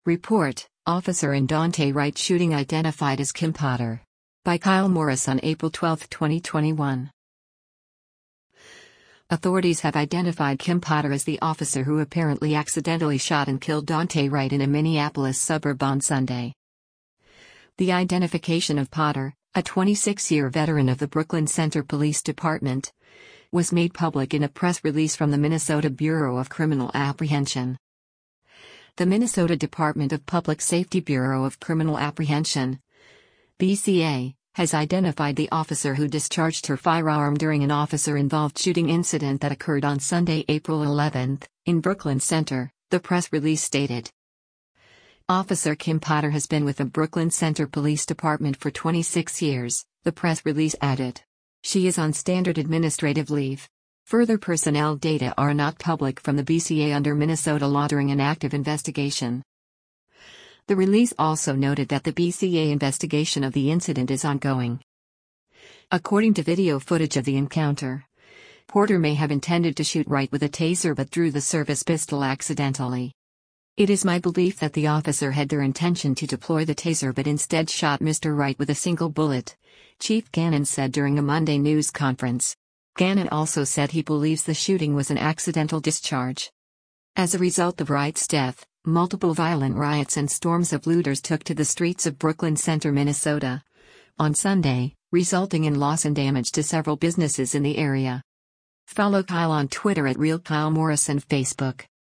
Report, Officer in Daunte Wright shooting identified as Kim Potter. By Kyle Morris on April 12, 2021. Authorities have identified Kim Potter as the officer who apparently accidentally shot and killed Daunte Wright in a Minneapolis suburb on Sunday. The identification of Potter, a 26-year veteran of the Brooklyn Center Police Department, was made public in a press release from the Minnesota Bureau of Criminal Apprehension. The Minnesota Department of Public Safety Bureau of Criminal Apprehension, BCA, has identified the officer who discharged her firearm during an officer-involved shooting incident that occurred on Sunday, April 11, in Brooklyn Center, the press release stated. Officer Kim Potter has been with the Brooklyn Center Police Department for 26 years, the press release added. She is on standard administrative leave. Further personnel data are not public from the BCA under Minnesota law during an active investigation. The release also noted that the BCA investigation of the incident is ongoing. According to video footage of the encounter, Potter may have intended to shoot Wright with a taser but drew the service pistol accidentally. It is my belief that the officer had their intention to deploy the taser but instead shot Mr. Wright with a single bullet, Chief Gannon said during a Monday news conference. Gannon also said he believes the shooting was an accidental discharge. As a result of Wright's death, multiple violent riots and storms of looters took to the streets of Brooklyn Center, Minnesota, on Sunday, resulting in loss and damage to several businesses in the area. Follow Kyle on Twitter at RealKyleMorris and Facebook.